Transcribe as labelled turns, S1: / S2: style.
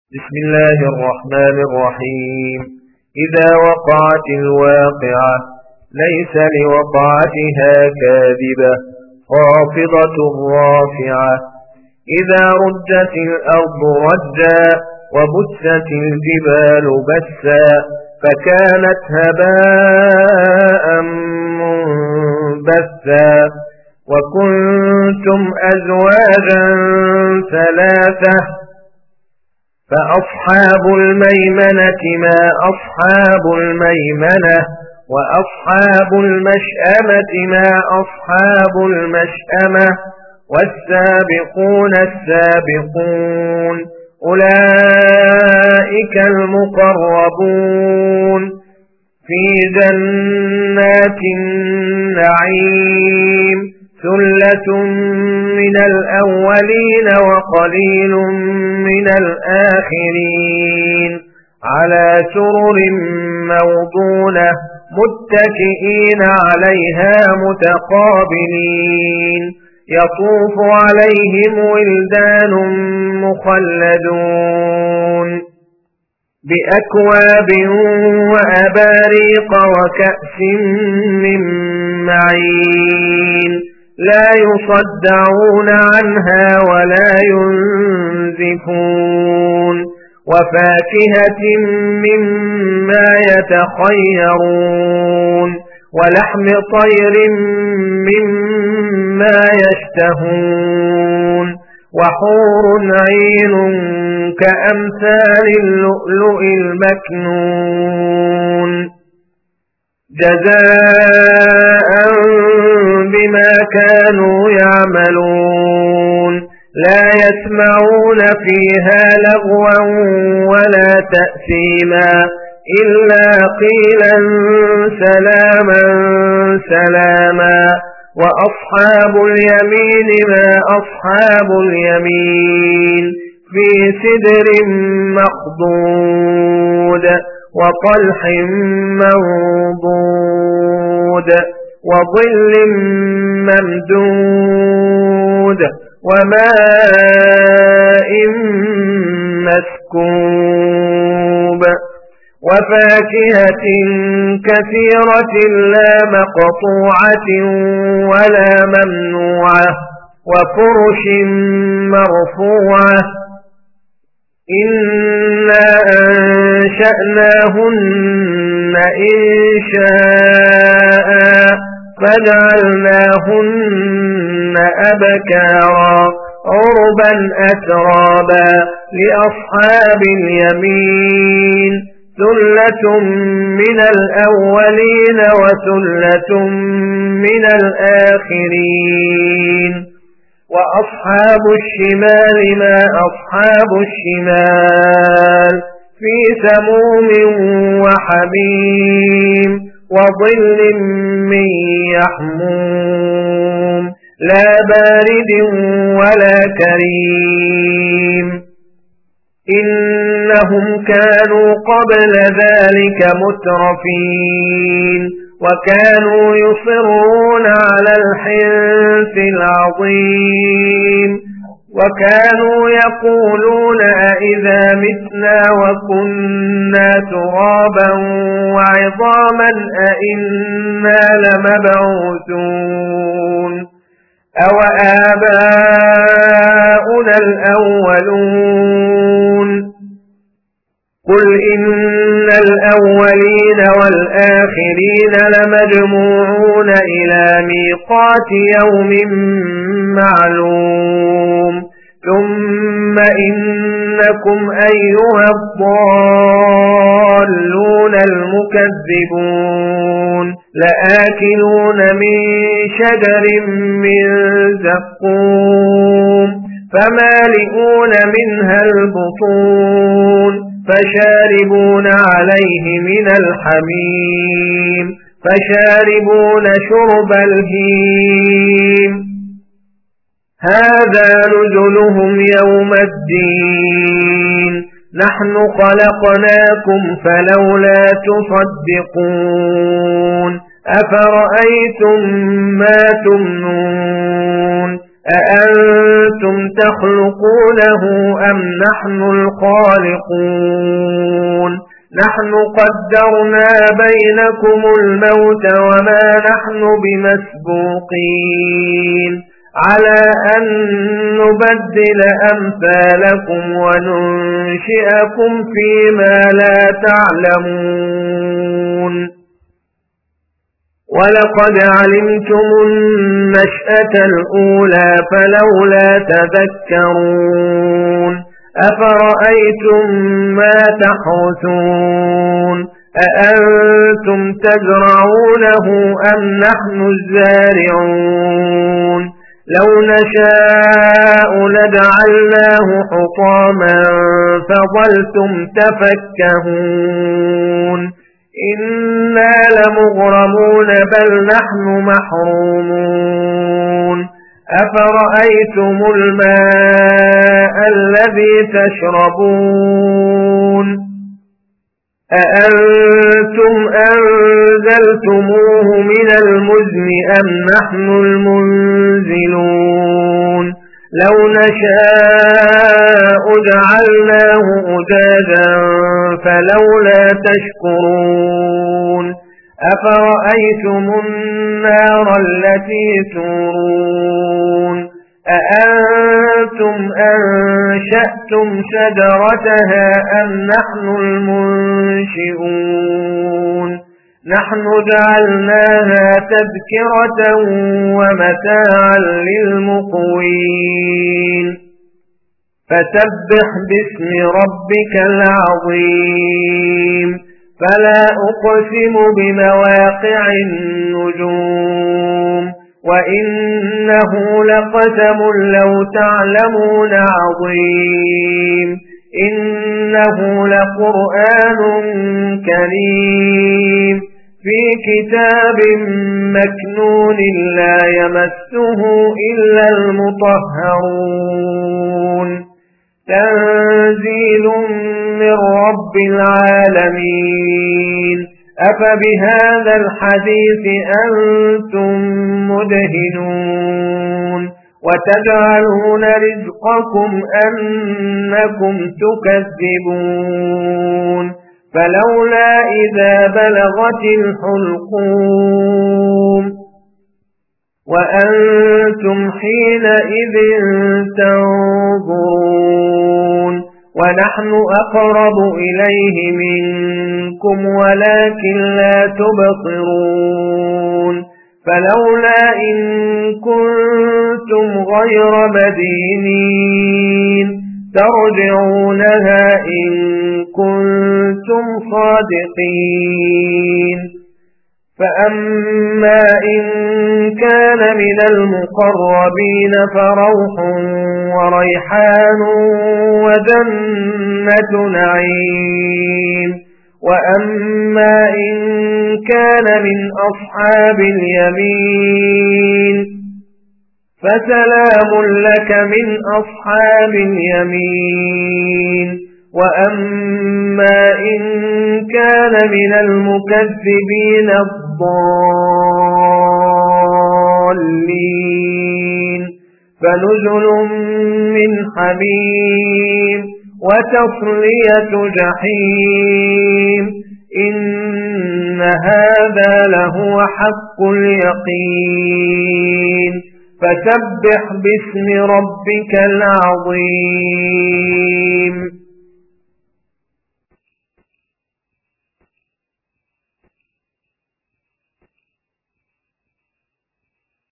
S1: بسم الله الرحمن الرحيم. إذا وقعت الواقعة ليس لوقعتها كاذبة خافضة رافعة. إذا رجت الأرض رجا وبست الجبال بسا فكانت هباء منبثا. وكنتم أزواجا ثلاثة فأصحاب الميمنة ما أصحاب الميمنة وأصحاب المشأمة ما أصحاب المشأمة. والسابقون السابقون أولئك المقربون في جنات النعيم. ثلة من الأولين وقليل من الآخرين على سرر موضونة متكئين عليها متقابلين. يطوف عليهم ولدان مخلدون بأكواب وأباريق وكأس من معين لا يصدعون عنها ولا ينزفون. وفاكهة مما يتخيرون ولحم طير مما يشتهون. وحور عين كأمثال اللؤلؤ المكنون جزاء بما كانوا يعملون. لا يسمعون فيها لغوا ولا تأثيما إلا قيلا سلاما سلاما. وأصحاب اليمين ما أصحاب اليمين في سدر مخضود وطلح منضود وظل ممدود وماء مسكوب. وفاكهة كثيرة لا مقطوعة ولا ممنوعة وفرش مرفوعة. إنا أنشأناهن إنشاء فجعلناهن أبكارا عربا أترابا لأصحاب اليمين. ثلة من الأولين وثلة من الآخرين. وأصحاب الشمال ما أصحاب الشمال في سموم وحميم وظل من يحموم لا بارد ولا كريم. إنهم كانوا قبل ذلك مترفين وكانوا يصرون على الحنث العظيم. وكانوا يقولون أئذا متنا وكنا ترابا وعظاما أئنا لمبعوثون أو آباؤنا الأولون. قل إن الأولين والآخرين لمجموعون إلى ميقات يوم معلوم. ثم إنكم أيها الضالون المكذبون لآكلون من شجر من زقوم فمالئون منها البطون فشاربون عليه من الحميم فشاربون شرب الهيم. هذا نزلهم يوم الدين. نحن خلقناكم فلولا تصدقون. أفرأيتم ما تمنون أأنتم تخلقونه أم نحن الخالقون نحن قدرنا بينكم الموت وما نحن بمسبوقين على أن نبدل أمثالكم وننشئكم فيما لا تعلمون ولقد علمتم النشأة الأولى فلولا تذكرون أفرأيتم ما تحرثون أأنتم تزرعونه أم نحن الزارعون لو نشاء لجعلناه حطاما فظلتم تفكهون إنا لمغرمون بل نحن محرومون أفرأيتم الماء الذي تشربون أأنتم أنزلتموه من المزن أم نحن المنزلون لو نشاء جعلناه أجاجا فلولا تشكرون أفرأيتم النار التي تورون أأنتم أنشأتم شجرتها أم نحن المنشئون نحن جعلناها تذكرة ومتاعا للمقوين فسبح باسم ربك العظيم فلا أقسم بمواقع النجوم وإنه لقسم لو تعلمون عظيم إنه لقرآن كريم في كتاب مكنون لا يمسه إلا المطهرون تنزيل من رب العالمين أفبهذا الحديث أنتم مدهنون وتجعلون رزقكم أنكم تكذبون فلولا إذا بلغت الحلقوم وأنتم حينئذ تنظرون ونحن أقرب إليه منكم ولكن لا تبصرون فلولا إن كنتم غير مدينين ترجعونها إن كنتم صادقين فأما إن كان من المقربين فروح وريحان وجنة نعيم وأما إن كان من أصحاب اليمين فسلام لك من أصحاب اليمين وأما إن كان من المكذبين الضالين فنزل من حميم وتصلية جحيم إن هذا لهو حق اليقين فسبح باسم ربك العظيم